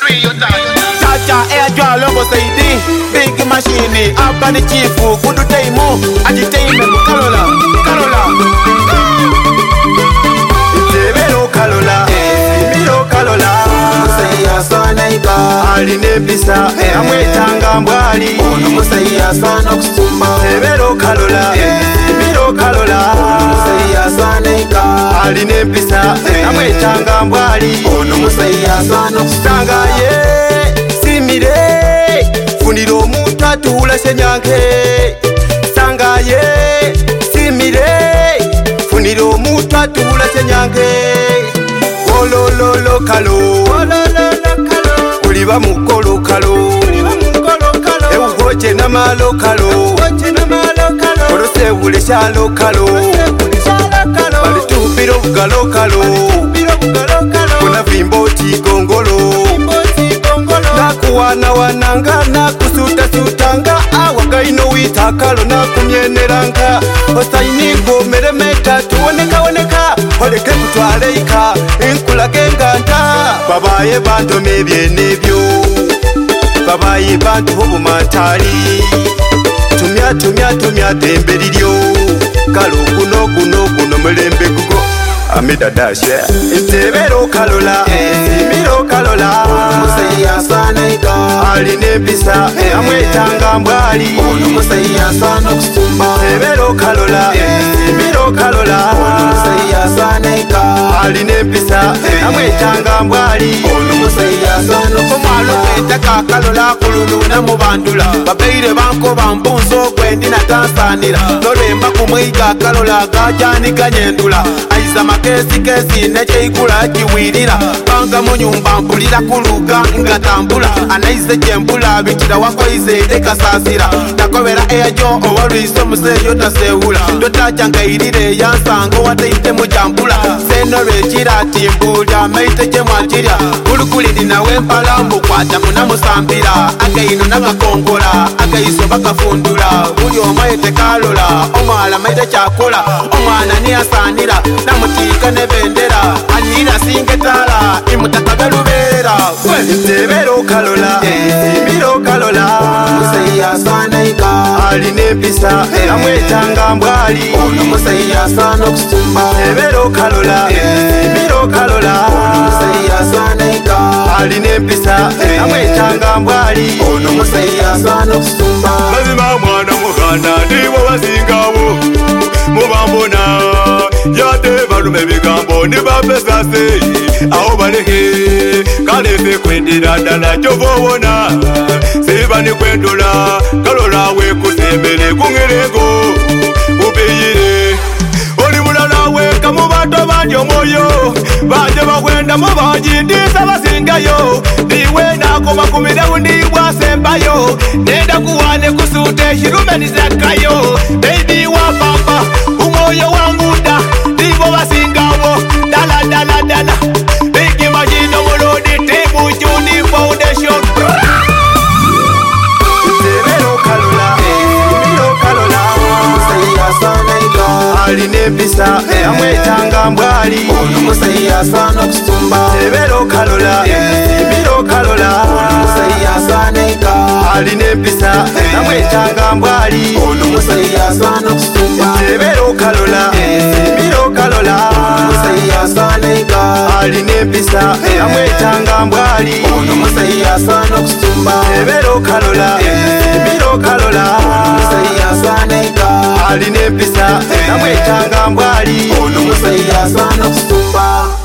Chacha air draw logo saidi big machine up on the chief good time agitaime Karola Tebero Karola Miro Karola Musaiya sana iba aline pisa amwetanga mbwali ono musaiya sana kusumba Tebero Karola Miro Karola musaiya sana iba aline pisa amwetanga mbwali ono musaiya sana kusanga ye simire funiro omuntu atuula senyanke sangaye simire funiro omuntu atuula senyanke olololokalo uliba mukolokalo ewugoje namalokalo olosebule shalokalo balitupira obugalokalo kunavimba otigongolo nakuwanawananga nakusutasutanga awagaino witakalo nakumyeneranga osainigo meremeta tuwonekawoneka oleke kutwaleika enkulage enganta babaye bantome ebyenebyo babaye bantu obumantali tumya dembe liryo kalo kuno mulembe gugo amidadashe Tebero Karola Miro Karola musaiya sana ika aline pisa amwetanga mbwali ono musaiya sana kusumba Tebero Karola Miro Karola musaiya sana ika aline pisa amwetanga mbwali ono musaiya sana kumalo petaka Karola kululuna mubandula babeire banko bambunzo kwendina tansanira nolwemba kumwiga Karola gajani kanyendula aiza kesi necheikula kiwirira banga munyumba mpulira kuluga ngatambula anaize jembula bitira wako ize kasasira nakobera ejo owalwiso museyo tasewula ndotacha ngairire yansango wateite mujambula seno rechira timbulya maite jemwakirya kulukuliri nawe mpalambu kwata munamusambira againo nagakongola agaiso bakafundula buli omayete Karola omwala maite chakola omwana niyasanira namutika nebendera anyira singetala imutaka lubera Tebero Karola Miro Karola musaiya sana ika aline pisa amwetanga mbwali ono musaiya sana kusumba Tebero Karola Miro Karola musaiya sana ika aline pisa amwetanga mbwali ono musaiya sana kusumba mazima mwana mukhana ndibo basingawo mubambona yate balume bigambo nibapesase aho balehe kalefe kwendera ddala kyovowona siba nikwendula Karola we kusembere kungerego upeyire oli mulala weka mu bantu bangi omwoyo banje bakwenda mu banjindisa basingayo niwe nakomakumirewo ndibwasembayo nenda kuwane kusute hirumenizakayo baby wa papa umwoyo wanguda ndibo basingawo dala bigi majino mulodi tebu juni foundation Tebero Karola Miro Karola musaiya sana ika aline pisa amwetanga mbwali ono musaiya sana kusumba Tebero Karola Miro Karola musaiya sana ika aline pisa amwetanga mbwali ono musaiya sana kusumba Tebero Karola Miro Karola musaiya sana ika aline pisa amwetanga mbwali ono musaiya sana kusumba Tebero Karola Miro Karola musaiya sana ika aline pisa amwetanga mbwali ono musaiya sana kusumba